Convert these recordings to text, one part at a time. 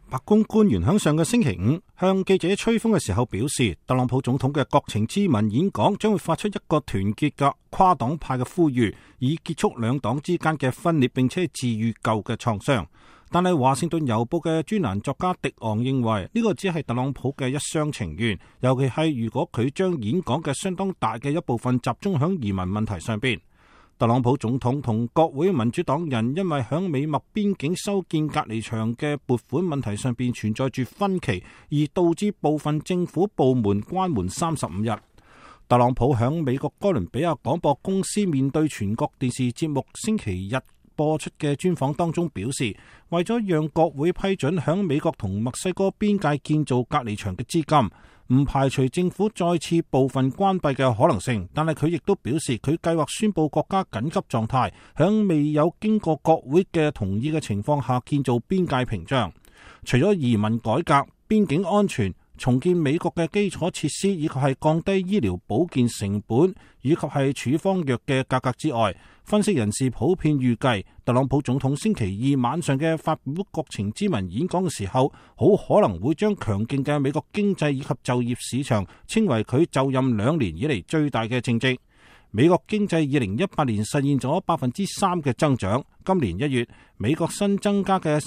白宮官員喺上個星期五向記者吹風嘅時候表示，特朗普總統嘅國情咨文演講將會發出一個團結嘅跨黨派嘅呼籲，以結束兩黨之間嘅分裂，並且治癒舊嘅創傷。但係華盛頓郵報嘅專欄作家迪昂認為呢個只係特朗普嘅一廂情願，尤其係如果佢將演講嘅相當大嘅一部分集中響移民問題上邊。特朗普總統同國會民主黨人因為響美墨邊境修建隔離牆嘅撥款問題上邊存在住分歧，而導致部分政府部門關門35日。特朗普響美國哥倫比亞廣播公司面對全國電視節目星期日播出嘅專訪當中表示，為咗讓國會批准響美國同墨西哥邊界建造隔離牆嘅資金，唔排除政府再次部分關閉嘅可能性，但係佢亦都表示佢計劃宣布國家緊急狀態，響未有經過國會嘅同意嘅情況下建造邊界屏障。除咗移民改革、邊境安全、重建美國嘅基礎設施，以及係降低醫療保健成本，以及係處方藥嘅價格之外，分析人士普遍預計，特朗普總統星期二晚上嘅發表國情咨文演講嘅時候，好可能會將強勁嘅美國經濟以及就業市場稱為佢就任2年以嚟最大嘅政績。美國經濟2018年實現咗3%嘅增長，今年1月美國新增加嘅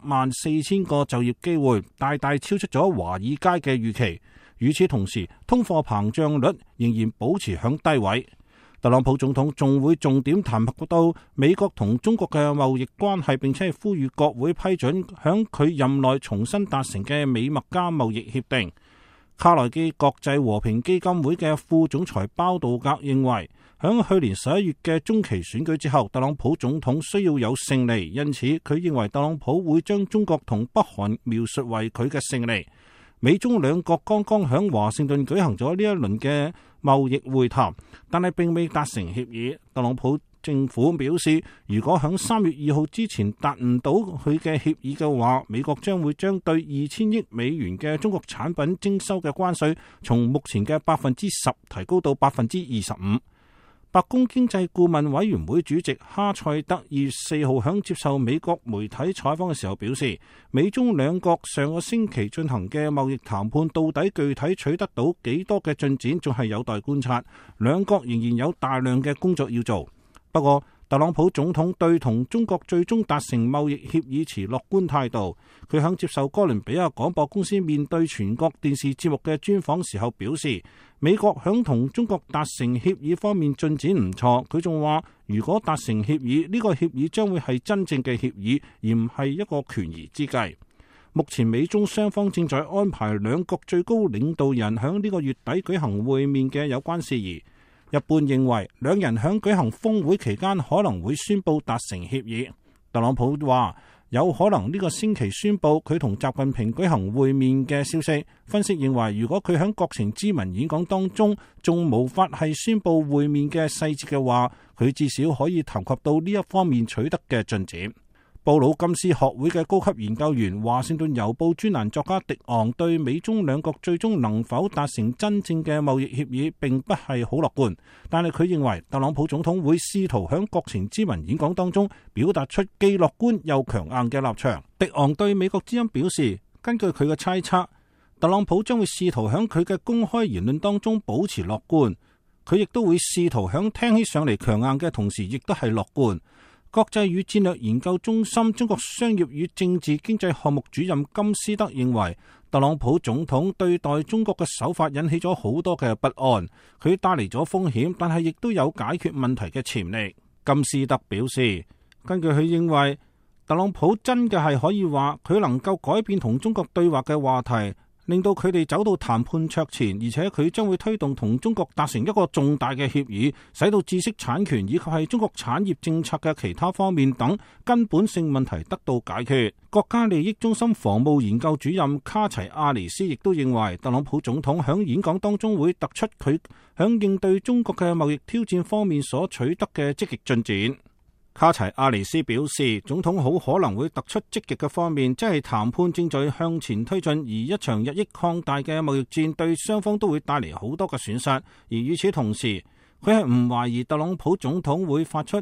304000個就業機會大大超出咗華爾街嘅預期。與此同時，通貨膨脹率仍然保持響低位。特朗普總統仲會重點談及到美國同中國嘅貿易關係，並且係呼籲國會批准響佢任內重新達成嘅美墨加貿易協定。卡內基國際和平基金會嘅副總裁鮑道格認為，響去年11月嘅中期選舉之後，特朗普總統需要有勝利，因此佢認為特朗普會將中國同北韓描述為佢嘅勝利。美中兩國剛剛響華盛頓舉行咗呢一輪嘅貿易會談，但係並未達成協議。特朗普政府表示，如果響3月2號之前達唔到佢嘅協議嘅話，美國將會將對2000億美元嘅中國產品徵收嘅關稅從目前嘅10%提高到25%。白宮經濟顧問委員會主席哈塞德2月4號響接受美國媒體採訪嘅時候表示，美中兩國上個星期進行嘅貿易談判到底具體取得到幾多嘅進展，仲係有待觀察，兩國仍然有大量嘅工作要做。不過，特朗普總統對同中國最終達成貿易協議持樂觀態度。佢響接受哥倫比亞廣播公司面對全國電視節目嘅專訪時候表示，美國響同中國達成協議方面進展唔錯。佢仲話，如果達成協議，呢個協議將會係真正嘅協議，而唔係一個權宜之計。目前美中雙方正在安排兩國最高領導人響呢個月底舉行會面嘅有關事宜。一般認為，兩人響舉行峰會期間可能會宣布達成協議。特朗普話有可能呢個星期宣布佢同習近平舉行會面嘅消息。分析認為，如果佢響國情咨文演講當中仲無法係宣布會面嘅細節嘅話，佢至少可以談及到呢一方面取得嘅進展。布魯金斯學會嘅高級研究員、華盛頓郵報專欄作家迪昂對美中兩國最終能否達成真正嘅貿易協議並不係好樂觀，但係佢認為特朗普總統會試圖響國情咨文演講當中表達出既樂觀又強硬嘅立場。迪昂對美國之音表示，根據佢嘅猜測，特朗普將會試圖響佢嘅公開言論當中保持樂觀，佢亦都會試圖響聽起上嚟強硬嘅同時亦都係樂觀。國際與戰略研究中心中國商業與政治經濟項目主任金斯德認為，特朗普總統對待中國嘅手法引起咗好多嘅不安，佢帶嚟咗風險，但係亦都有解決問題嘅潛力。金斯德表示，根據佢認為，特朗普真嘅係可以話佢能夠改變同中國對話嘅話題，令到佢哋走到談判桌前，而且佢將會推動同中國達成一個重大嘅協議，使到知識產權以及係中國產業政策嘅其他方面等根本性問題得到解決。國家利益中心防務研究主任卡齊亞尼斯亦都認為，特朗普總統響演講當中會突出佢響應對中國嘅貿易挑戰方面所取得嘅積極進展。卡齊亞尼斯表示，總統好可能會突出積極嘅方面，即係談判正在向前推進，而一場日益擴大嘅貿易戰對雙方都會帶嚟好多嘅損失。而與此同時，佢係唔懷疑特朗普總統會發出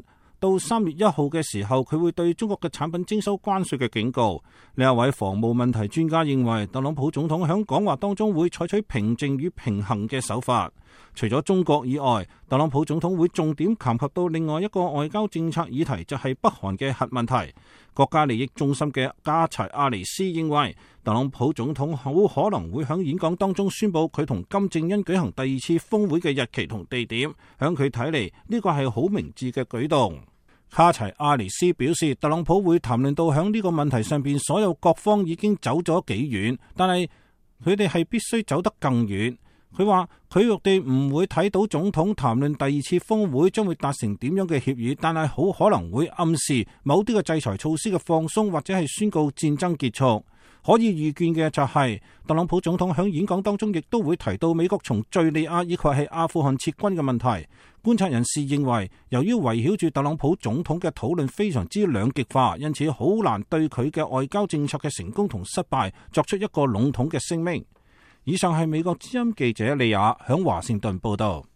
到3月1號嘅時候，佢會對中國嘅產品徵收關稅嘅警告。另一位防務問題專家認為，特朗普總統喺講話當中會採取平靜與平衡嘅手法。除咗中國以外，特朗普總統會重點談及到另外一個外交政策議題，就係北韓嘅核問題。國家利益中心嘅加齊亞尼斯認為，特朗普總統好可能會喺演講當中宣佈佢同金正恩舉行第2次峰會嘅日期同地點。響佢睇嚟，呢個係好明智嘅舉動。加齊亞尼斯表示，特朗普會談論到響呢個問題上邊，所有各方已經走咗幾遠，但係佢哋係必須走得更遠。佢話佢哋唔會睇到總統談論第2次峰會將會達成點樣嘅協議，但係好可能會暗示某啲嘅制裁措施嘅放鬆，或者係宣告戰爭結束。可以預見嘅就係，特朗普總統喺演講當中亦都會提到美國從敘利亞以及係阿富汗撤軍嘅問題。觀察人士認為，由於圍繞住特朗普總統嘅討論非常之兩極化，因此好難對佢嘅外交政策嘅成功同失敗作出一個籠統嘅聲明。以上係美國之音記者利亞響華盛頓報道。